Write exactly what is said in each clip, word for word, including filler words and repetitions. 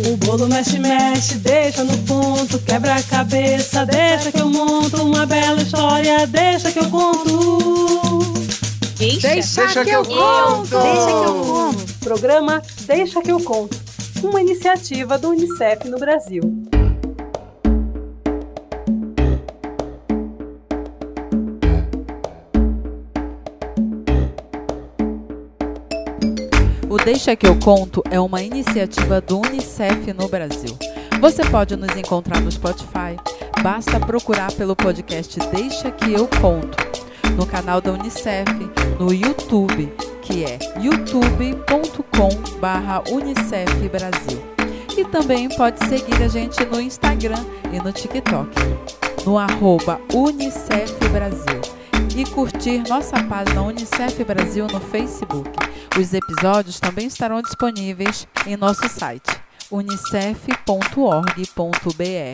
O bolo mexe, mexe, deixa no ponto, quebra a cabeça, deixa que eu monto uma bela história, deixa que eu conto. Deixa, deixa, deixa que, que eu eu conto. Deixa que eu conto. Programa Deixa que eu conto, uma iniciativa do Unicef no Brasil. O Deixa que eu conto é uma iniciativa do Unicef no Brasil. Você pode nos encontrar no Spotify. Basta procurar pelo podcast Deixa que eu conto, no canal da Unicef, no YouTube, que é youtube ponto com barra Unicef Brasil. E também pode seguir a gente no Instagram e no TikTok, no arroba Unicef Brasil. E curtir nossa página Unicef Brasil no Facebook. Os episódios também estarão disponíveis em nosso site unicef ponto org ponto br.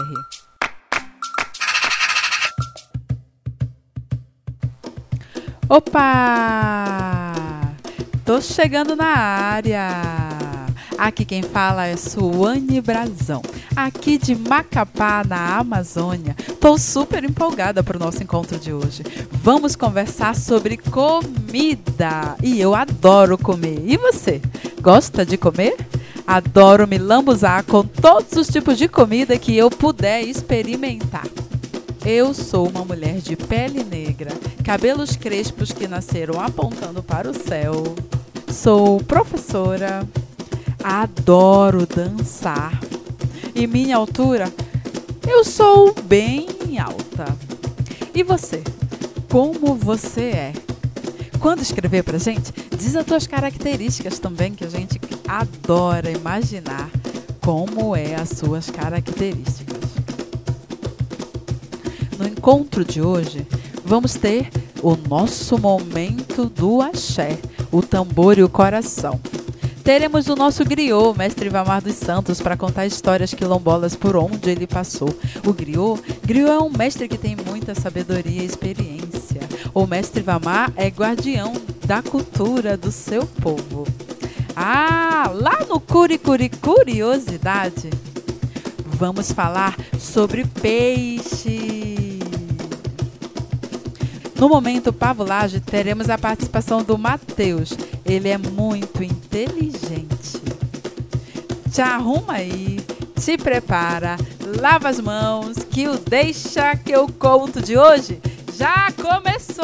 Opa! Tô chegando na área! Aqui quem fala é Suane Brazão, aqui de Macapá, na Amazônia. Tô super empolgada para o nosso encontro de hoje. Vamos conversar sobre comida. E eu adoro comer. E você? Gosta de comer? Adoro me lambuzar com todos os tipos de comida que eu puder experimentar. Eu sou uma mulher de pele negra, cabelos crespos que nasceram apontando para o céu. Sou professora. Adoro dançar. E minha altura, eu sou bem alta. E você? Como você é? Quando escrever pra gente, diz as tuas características também, que a gente adora imaginar como é as suas características. No encontro de hoje, vamos ter o nosso momento do axé, o tambor e o coração. Teremos o nosso griot, mestre Ivamar dos Santos, para contar histórias quilombolas por onde ele passou. O griot, griot é um mestre que tem muita sabedoria e experiência. O mestre Ivamar é guardião da cultura do seu povo. Ah, lá no Curicuri Curiosidade, vamos falar sobre peixe. No momento Pavulagem, teremos a participação do Matheus. Ele é muito inteligente. Te arruma aí, te prepara, lava as mãos, que o Deixa que eu conto de hoje já começou!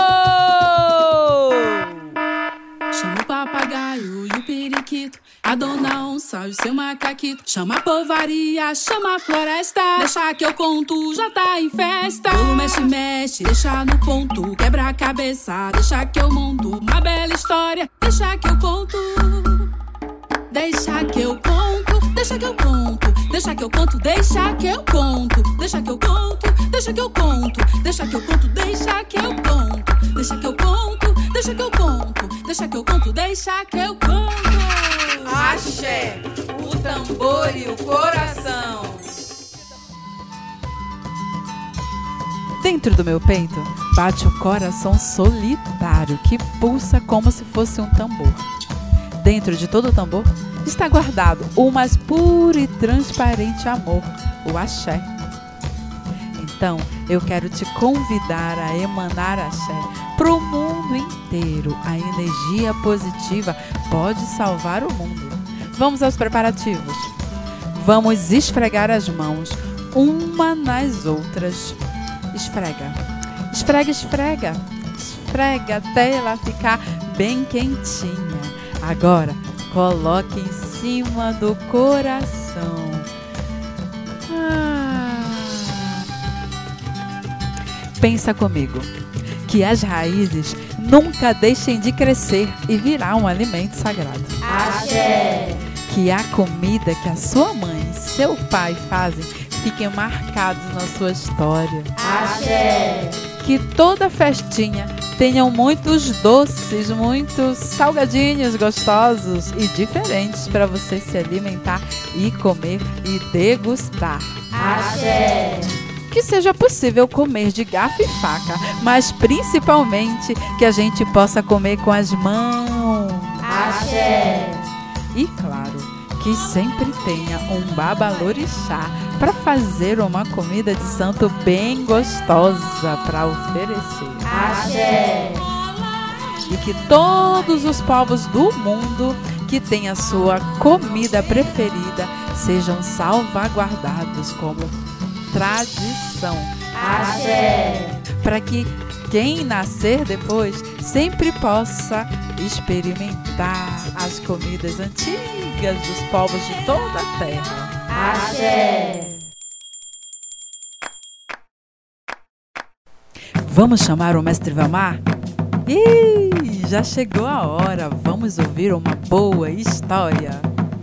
Chama o papagaio e o periquito, a dona onça e o seu macaquito. Chama a povaria, chama a floresta, deixa que eu conto, já tá em festa. Bolo mexe, mexe, deixa no ponto, quebra a cabeça, deixa que eu monto uma bela história, deixa que eu conto. Deixa que eu conto, deixa que eu conto, deixa que eu conto, deixa que eu conto, deixa que eu conto, deixa que eu conto, deixa que eu conto, deixa que eu conto, deixa que eu conto, deixa que eu conto, deixa que eu conto, deixa que eu conto. Axé, o tambor e o coração. Dentro do meu peito bate o coração solitário que pulsa como se fosse um tambor. Dentro de todo o tambor está guardado o mais puro e transparente amor, o axé. Então, eu quero te convidar a emanar axé para o mundo inteiro. A energia positiva pode salvar o mundo. Vamos aos preparativos. Vamos esfregar as mãos uma nas outras. Esfrega, esfrega, esfrega. Esfrega até ela ficar bem quentinha. Agora, coloque em cima do coração. Ah. Pensa comigo, que as raízes nunca deixem de crescer e virar um alimento sagrado. Axé! Que a comida que a sua mãe e seu pai fazem fiquem marcados na sua história. Axé! Que toda festinha tenham muitos doces, muitos salgadinhos gostosos e diferentes para você se alimentar e comer e degustar. Axé! Que seja possível comer de garfo e faca, mas principalmente que a gente possa comer com as mãos. Axé! E claro, que sempre tenha um babalorixá para fazer uma comida de santo bem gostosa para oferecer. Axé. E que todos os povos do mundo que têm a sua comida preferida sejam salvaguardados como tradição. Axé. Para que quem nascer depois sempre possa experimentar as comidas antigas dos povos de toda a terra. Axé. Vamos chamar o mestre Vamar? Ih, já chegou a hora. Vamos ouvir uma boa história.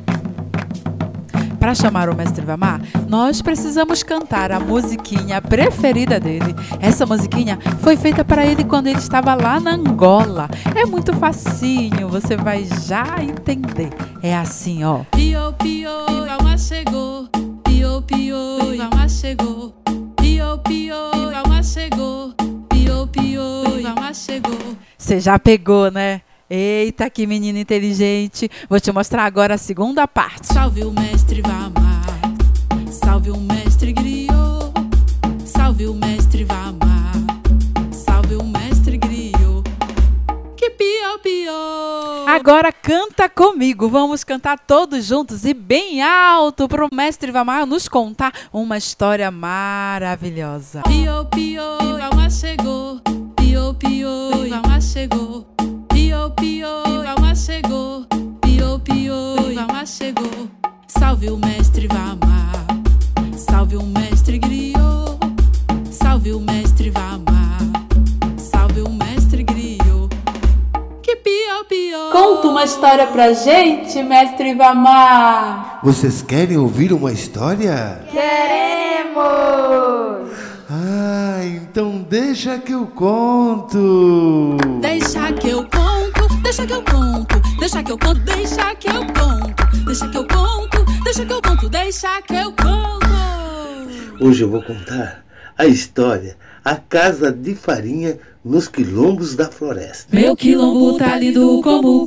Para chamar o mestre Vamar, nós precisamos cantar a musiquinha preferida dele. Essa musiquinha foi feita para ele quando ele estava lá na Angola. É muito facinho, você vai já entender. É assim, ó. Pio, pio, Vamar chegou. Pio, pio, Vamar chegou. Pio, pio, Vamar chegou. Pio, pio, Vamar chegou. Você já pegou, né? Eita, que menino inteligente. Vou te mostrar agora a segunda parte. Salve o mestre Vamar, salve o mestre griot, salve o mestre Vamar, salve o mestre griot. Que pio, pio. Agora canta comigo. Vamos cantar todos juntos e bem alto para o mestre Vamar nos contar uma história maravilhosa. Pio, pio, Vamar chegou. Pio, pio, Vamar chegou. Pio, pio, Vamar chegou. Pio, pio, Vamar chegou. Salve o mestre Vamar, salve o mestre griot, salve o mestre Vamar, salve o mestre griot. Que pio, pio. Conta uma história pra gente, mestre Vamar. Vocês querem ouvir uma história? Queremos. Ah, então deixa que eu conto. Deixa que eu conto, deixa que eu conto, deixa que eu conto, deixa que eu conto, deixa que eu conto, deixa que eu conto, deixa que eu conto. Hoje eu vou contar a história A Casa de Farinha nos Quilombos da Floresta. Meu quilombo tá lindo como o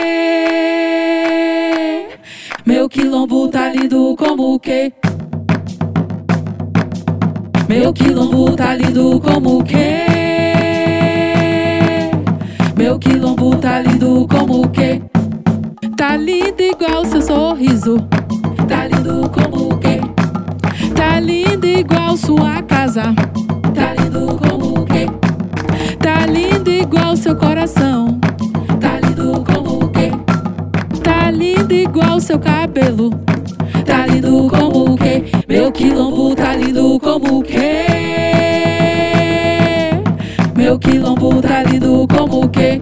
quê? Meu quilombo tá lindo como o quê? Meu quilombo tá lindo como o quê? Meu quilombo tá lindo como o quê? Tá lindo igual seu sorriso. Tá lindo como o quê? Tá lindo igual sua casa. Tá lindo como o quê? Tá lindo igual seu coração. Tá lindo como o quê? Tá lindo igual seu cabelo. Tá lindo como o quê? Meu quilombo tá lindo como o quê? Meu quilombo tá lindo como o quê?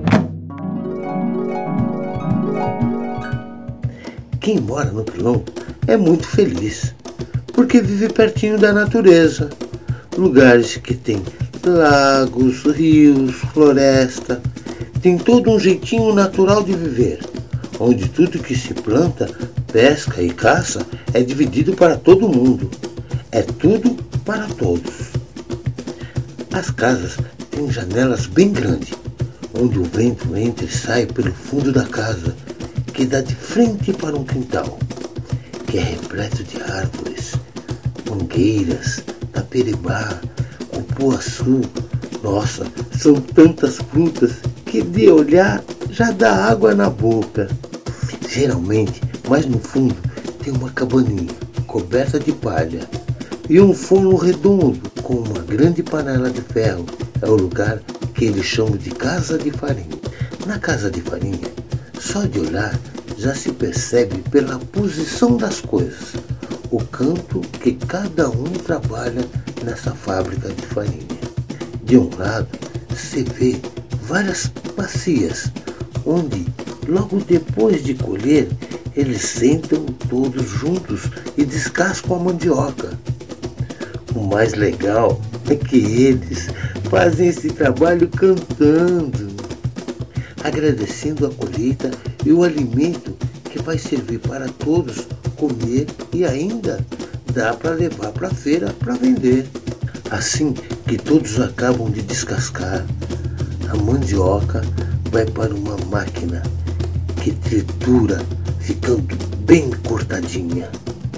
Quem mora no quilombo é muito feliz, porque vive pertinho da natureza. Lugares que tem lagos, rios, floresta. Tem todo um jeitinho natural de viver, onde tudo que se planta, pesca e caça é dividido para todo mundo. É tudo para todos. As casas têm janelas bem grandes, onde o vento entra e sai pelo fundo da casa, que dá de frente para um quintal, que é repleto de árvores, mangueiras, taperibá, cupuaçu. Nossa, são tantas frutas que de olhar já dá água na boca. Geralmente, mais no fundo, tem uma cabaninha coberta de palha e um forno redondo com uma grande panela de ferro. É o lugar que eles chamam de casa de farinha. Na casa de farinha, só de olhar já se percebe pela posição das coisas o canto que cada um trabalha nessa fábrica de farinha. De um lado, se vê várias bacias, onde, logo depois de colher, eles sentam todos juntos e descascam a mandioca. O mais legal é que eles fazem esse trabalho cantando, agradecendo a colheita e o alimento que vai servir para todos comer e ainda dá para levar para a feira para vender. Assim que todos acabam de descascar, a mandioca vai para uma máquina que tritura, ficando bem cortadinha.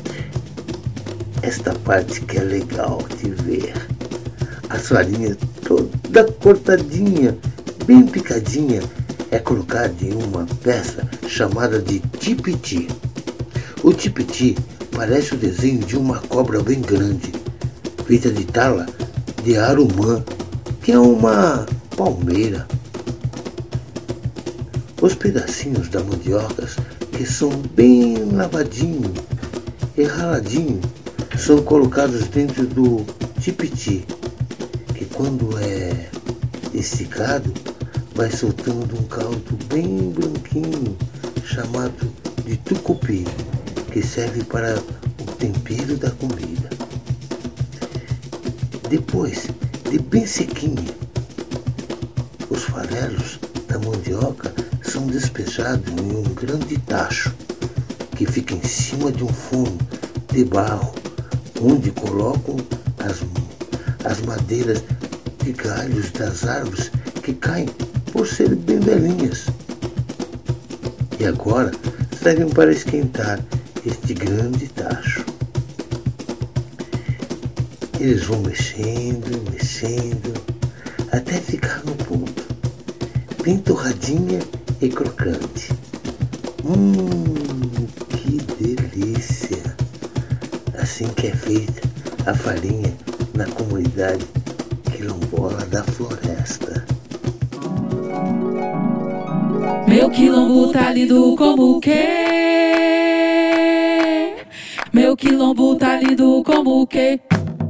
Esta parte que é legal de ver. As farinhas toda cortadinha, bem picadinha, é colocada em uma peça chamada de tipiti. O tipiti parece o desenho de uma cobra bem grande, feita de tala de arumã, que é uma palmeira. Os pedacinhos da mandioca, que são bem lavadinhos e raladinhos, são colocados dentro do tipiti, que quando é esticado, vai soltando um caldo bem branquinho, chamado de tucupi, que serve para o tempero da comida. Depois de bem sequinha, os farelos da mandioca são despejados em um grande tacho que fica em cima de um forno de barro, onde colocam as, as madeiras de galhos das árvores que caem por serem bem velhinhas. E agora servem para esquentar este grande tacho. Eles vão mexendo, mexendo, até ficar no ponto, bem torradinha e crocante. Hum, que delícia! Assim que é feita a farinha na comunidade quilombola da floresta. Meu quilombo tá lindo como o quê? Meu quilombo tá lindo como o quê?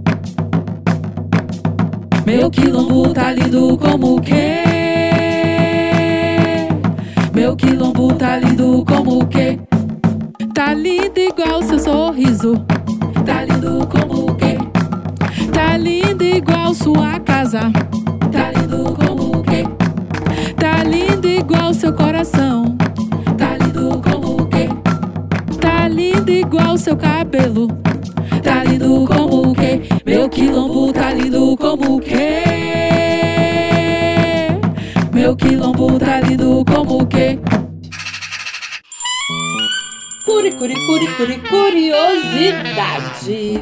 Meu quilombo tá lindo como o quê? Meu quilombo tá lindo como o quê? Tá lindo igual seu sorriso. Tá lindo como o quê? Tá lindo igual sua casa. Tá lindo como o quê? Tá lindo igual seu coração. Tá lindo como o quê? Tá lindo igual seu cabelo. Tá lindo como o quê? Meu quilombo tá lindo como o quê? Meu quilombo tá lindo como o quê? Curi, curi, curi, curi, curiosidade.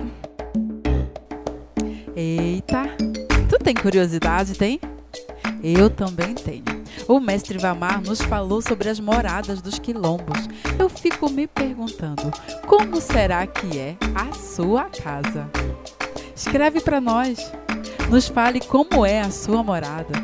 Eita, tu tem curiosidade, tem? Eu também tenho. O mestre Vamar nos falou sobre as moradas dos quilombos. Eu fico me perguntando, como será que é a sua casa? Escreve para nós. Nos fale como é a sua morada.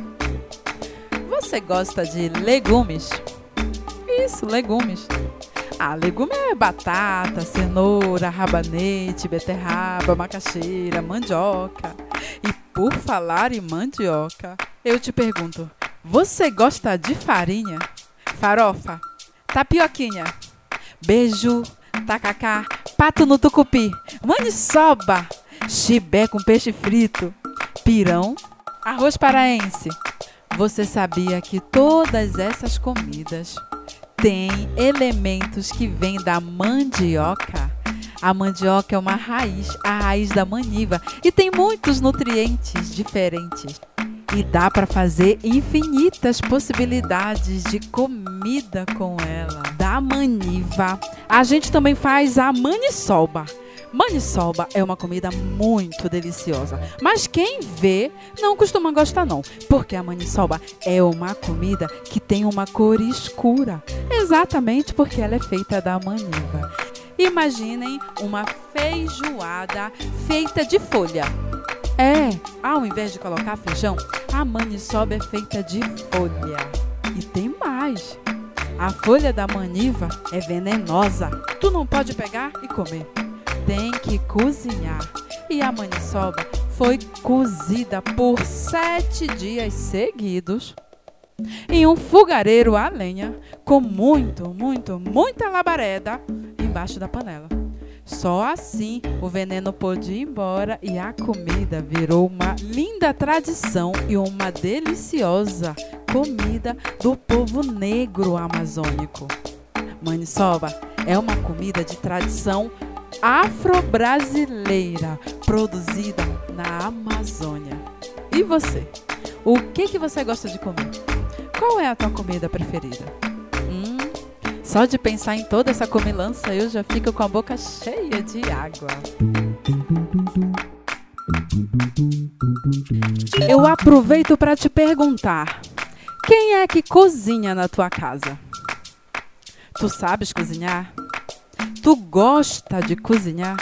Você gosta de legumes? Isso, legumes. Ah, legume é batata, cenoura, rabanete, beterraba, macaxeira, mandioca. E por falar em mandioca, eu te pergunto, você gosta de farinha? Farofa, tapioquinha, beiju, tacacá, pato no tucupi, maniçoba, chibé com peixe frito, pirão, arroz paraense. Você sabia que todas essas comidas têm elementos que vêm da mandioca? A mandioca é uma raiz, a raiz da maniva, e tem muitos nutrientes diferentes. E dá para fazer infinitas possibilidades de comida com ela. Da maniva, a gente também faz a maniçoba. Maniçoba é uma comida muito deliciosa, mas quem vê não costuma gostar não, porque a maniçoba é uma comida que tem uma cor escura, exatamente porque ela é feita da maniva. Imaginem uma feijoada feita de folha. É, ao invés de colocar feijão, a maniçoba é feita de folha. E tem mais. A folha da maniva é venenosa. Tu não pode pegar e comer. Tem que cozinhar. E a maniçoba foi cozida por sete dias seguidos em um fogareiro a lenha com muito, muito, muita labareda embaixo da panela. Só assim o veneno pôde ir embora e a comida virou uma linda tradição e uma deliciosa comida do povo negro amazônico. Maniçoba é uma comida de tradição afro-brasileira, produzida na Amazônia. E você? O que que você gosta de comer? Qual é a tua comida preferida? Hum, Só de pensar em toda essa comilança eu já fico com a boca cheia de água. Eu aproveito para te perguntar: quem é que cozinha na tua casa? Tu sabes cozinhar? Tu gosta de cozinhar?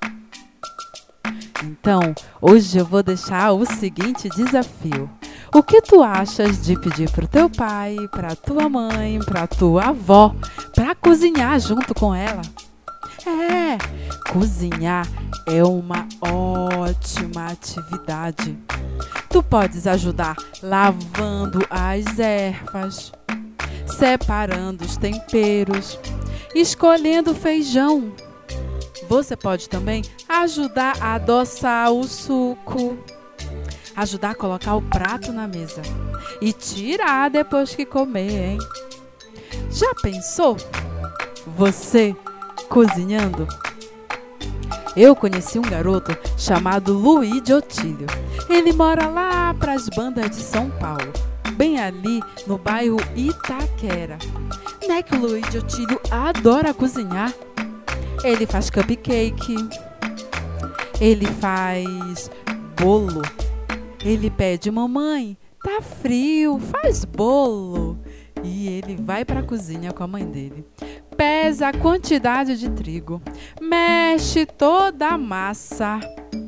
Então, hoje eu vou deixar o seguinte desafio. O que tu achas de pedir pro teu pai, pra tua mãe, pra tua avó, pra cozinhar junto com ela? É, cozinhar é uma ótima atividade. Tu podes ajudar lavando as ervas, separando os temperos, escolhendo o feijão. Você pode também ajudar a adoçar o suco, ajudar a colocar o prato na mesa e tirar depois que comer, hein? Já pensou? Você cozinhando? Eu conheci um garoto chamado Luiz de Otílio. Ele mora lá para as bandas de São Paulo, bem ali no bairro Itaquera. Não é que o Luiz de Otílio adora cozinhar? Ele faz cupcake, ele faz bolo, ele pede: mamãe, tá frio, faz bolo. E ele vai para a cozinha com a mãe dele, pesa a quantidade de trigo, mexe toda a massa,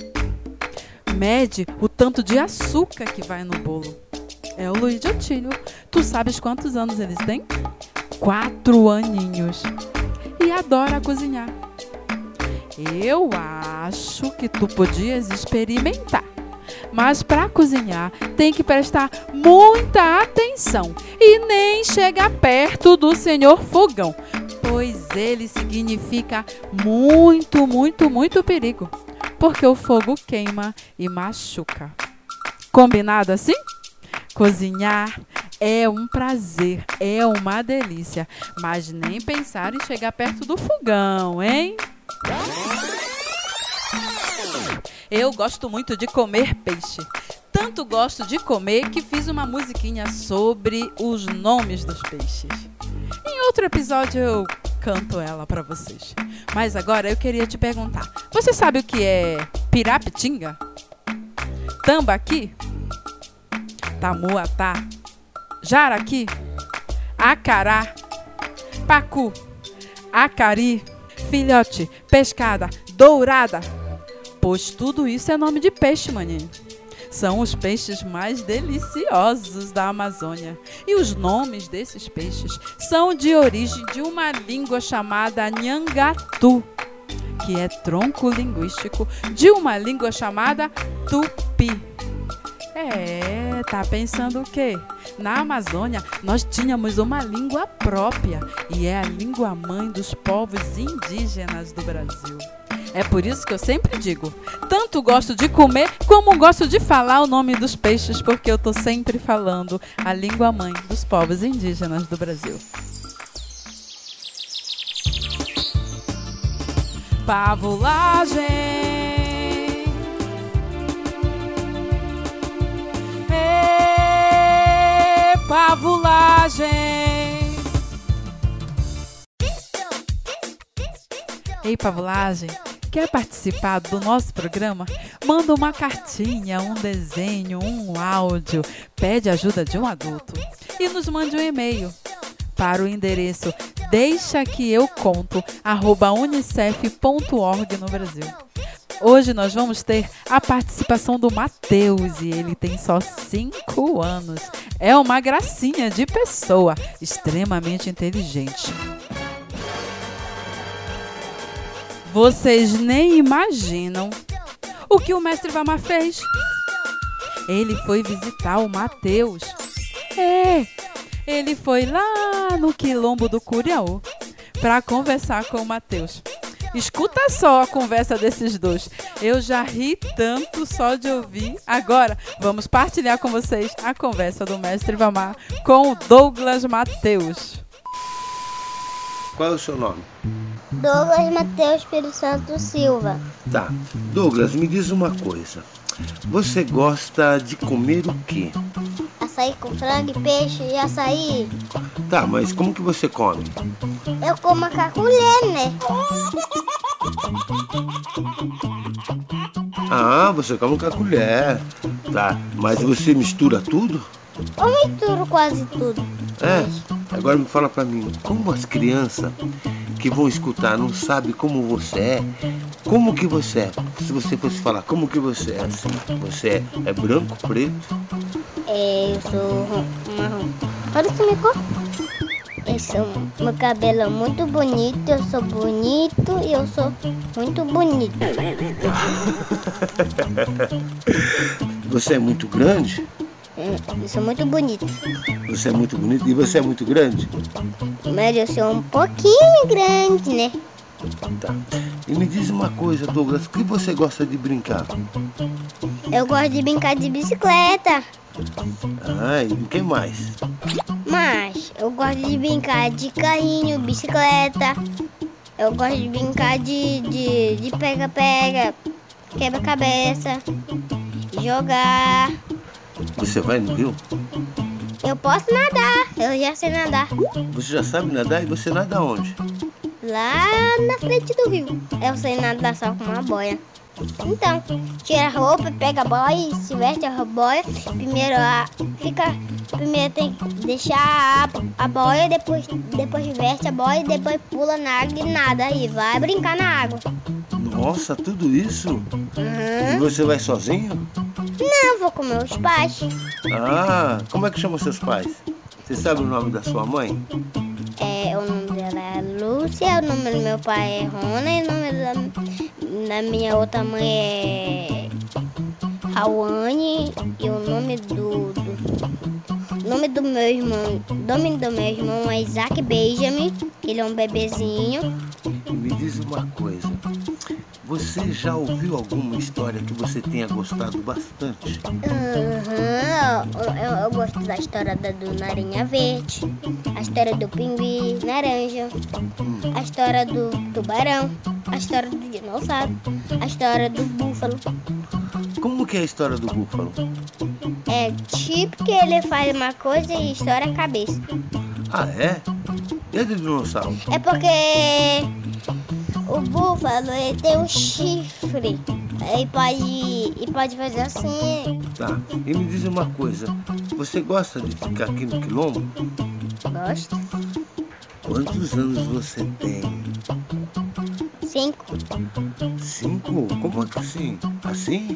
mede o tanto de açúcar que vai no bolo. É o Luiz de Otílio. Tu sabes quantos anos eles têm? Quatro aninhos. E adora cozinhar. Eu acho que tu podias experimentar. Mas para cozinhar tem que prestar muita atenção e nem chegar perto do senhor fogão, pois ele significa muito, muito, muito perigo, porque o fogo queima e machuca. Combinado assim? Cozinhar é um prazer, é uma delícia, mas nem pensar em chegar perto do fogão, hein? Eu gosto muito de comer peixe. Tanto gosto de comer que fiz uma musiquinha sobre os nomes dos peixes. Em outro episódio eu canto ela para vocês. Mas agora eu queria te perguntar: você sabe o que é pirapitinga? Tambaqui? Tamuatá? Jaraqui? Acará? Pacu? Acari? Filhote? Pescada? Dourada? Pois tudo isso é nome de peixe, maninho. São os peixes mais deliciosos da Amazônia. E os nomes desses peixes são de origem de uma língua chamada Nhangatu, que é tronco linguístico de uma língua chamada Tupi. É, tá pensando o quê? Na Amazônia nós tínhamos uma língua própria e é a língua mãe dos povos indígenas do Brasil. É por isso que eu sempre digo, tanto gosto de comer como gosto de falar o nome dos peixes, porque eu tô sempre falando a língua mãe dos povos indígenas do Brasil. Pavulagem. Ê, pavulagem. Ei, pavulagem. Quer participar do nosso programa? Manda uma cartinha, um desenho, um áudio. Pede ajuda de um adulto. E nos mande um e-mail para o endereço deixa que eu conto arroba unicef ponto org no Brasil. Hoje nós vamos ter a participação do Matheus e ele tem só cinco anos. É uma gracinha de pessoa, extremamente inteligente. Vocês nem imaginam o que o mestre Vamar fez. Ele foi visitar o Matheus. É, ele foi lá no quilombo do Curiaú para conversar com o Matheus. Escuta só a conversa desses dois. Eu já ri tanto só de ouvir. Agora, vamos partilhar com vocês a conversa do mestre Vamar com o Douglas Matheus. Qual é o seu nome? Douglas Matheus Pires Santo Silva. Tá. Douglas, me diz uma coisa. Você gosta de comer o quê? Açaí açaí com frango, peixe e açaí. Tá, mas como que você come? Eu como com a colher, né? Ah, você come com a colher. Tá, mas você mistura tudo? Eu misturo quase tudo. É? Agora me fala pra mim, como as crianças que vão escutar não sabem como você é, como que você é? Se você fosse falar, como que você é assim? Você é, é branco, preto? É, eu sou marrom. Olha que me cor. Eu sou, meu cabelo é muito bonito, eu sou bonito e eu sou muito bonito. Você é muito grande? Eu sou muito bonito. Você é muito bonito e você é muito grande? Mas eu sou um pouquinho grande, né? Tá. E me diz uma coisa, Douglas, o que você gosta de brincar? Eu gosto de brincar de bicicleta. Ah, e o que mais? Mas eu gosto de brincar de carrinho, bicicleta. Eu gosto de brincar de de de pega-pega, quebra-cabeça, jogar. Você vai no rio? Eu posso nadar, eu já sei nadar. Você já sabe nadar e você nada onde? Lá na frente do rio. Eu sei nadar só com uma boia. Então, tira a roupa, pega a boia e se veste a boia. Primeiro a, fica, primeiro tem que deixar a, a boia, depois, depois veste a boia e depois pula na água e nada aí, vai brincar na água. Nossa, tudo isso? Uhum. E você vai sozinho? Não, vou com meus pais. Ah, como é que chamam seus pais? Você sabe o nome da sua mãe? É, o nome dela é Lúcia, o nome do meu pai é Rona e o nome da, da minha outra mãe é Rawane e o nome do, do nome do meu irmão, o nome do meu irmão é Isaac Benjamin, ele é um bebezinho. Me diz uma coisa, você já ouviu alguma história que você tenha gostado bastante? Uhum, eu, eu, eu gosto da história da, do Narinha Verde, a história do pinguim laranja, Hum. a história do tubarão, a história do dinossauro, a história do búfalo. Como que é a história do búfalo? É tipo que ele faz uma coisa e estoura a cabeça. Ah, é? E a do dinossauro? É porque o búfalo ele tem um chifre e pode, e pode fazer assim. Tá, e me diz uma coisa, você gosta de ficar aqui no quilombo? Gosto. Quantos anos você tem? Cinco. Cinco? Como assim? Assim?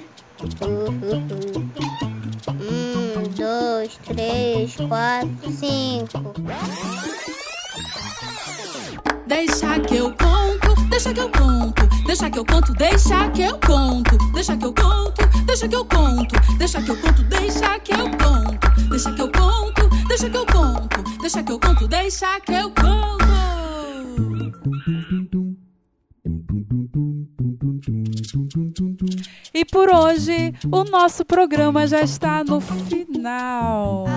Uhum. Um, dois, três, quatro, cinco. Deixa que eu conto, deixa que eu conto, deixa que eu conto, deixa que eu conto, deixa que eu conto, deixa que eu conto, deixa que eu conto, deixa que eu conto, deixa que eu conto, deixa que eu conto, deixa que eu conto, deixa que eu conto. E por hoje, o nosso programa já está no final.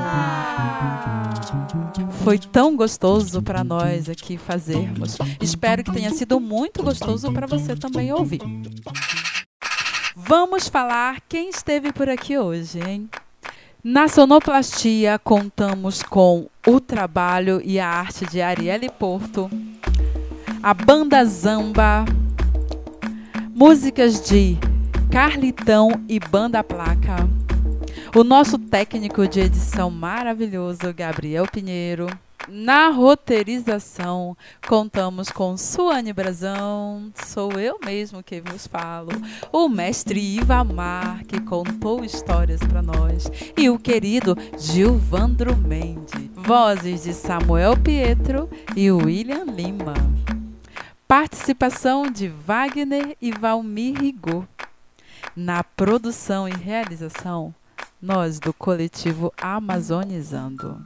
Foi tão gostoso para nós aqui fazermos. Espero que tenha sido muito gostoso para você também ouvir. Vamos falar quem esteve por aqui hoje, hein? Na sonoplastia, contamos com o trabalho e a arte de Arielle Porto, a Banda Zamba, músicas de Carlitão e Banda Placa, o nosso técnico de edição maravilhoso, Gabriel Pinheiro. Na roteirização, contamos com Suane Brazão, sou eu mesmo que vos falo, o mestre Ivamar, que contou histórias para nós, e o querido Gilvandro Mendes. Vozes de Samuel Pietro e William Lima. Participação de Wagner e Valmir Rigaud. Na produção e realização, nós do coletivo Amazonizando.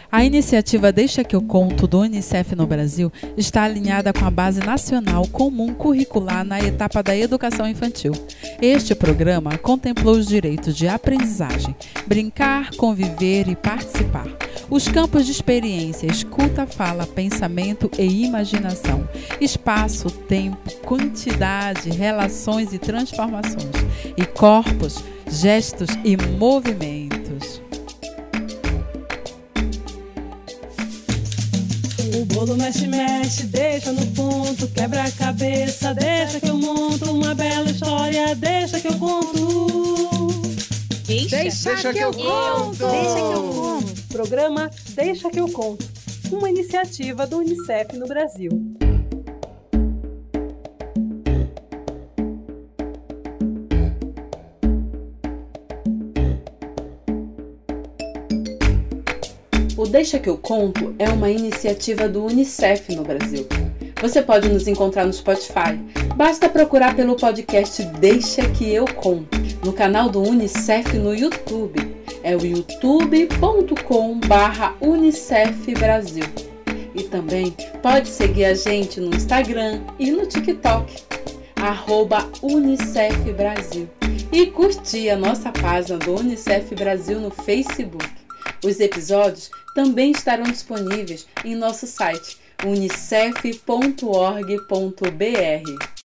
A iniciativa Deixa que eu conto do Unicef no Brasil está alinhada com a Base Nacional Comum Curricular na etapa da educação infantil. Este programa contemplou os direitos de aprendizagem, brincar, conviver e participar. Os campos de experiência, escuta, fala, pensamento e imaginação. Espaço, tempo, quantidade, relações e transformações. E corpos, gestos e movimentos. O bolo mexe, mexe, deixa no ponto, quebra a cabeça, deixa que eu monto uma bela história, deixa que eu conto. Deixa, Deixa, deixa que, que eu eu conto. Deixa que eu conto. Programa Deixa que eu conto, uma iniciativa do Unicef no Brasil. O Deixa que eu conto é uma iniciativa do Unicef no Brasil. Você pode nos encontrar no Spotify. Basta procurar pelo podcast Deixa que eu conto, no canal do Unicef no YouTube. É o youtube ponto com barra Unicef Brasil. E também pode seguir a gente no Instagram e no TikTok, arroba Unicef Brasil. E curtir a nossa página do Unicef Brasil no Facebook. Os episódios também estarão disponíveis em nosso site unicef ponto org ponto br.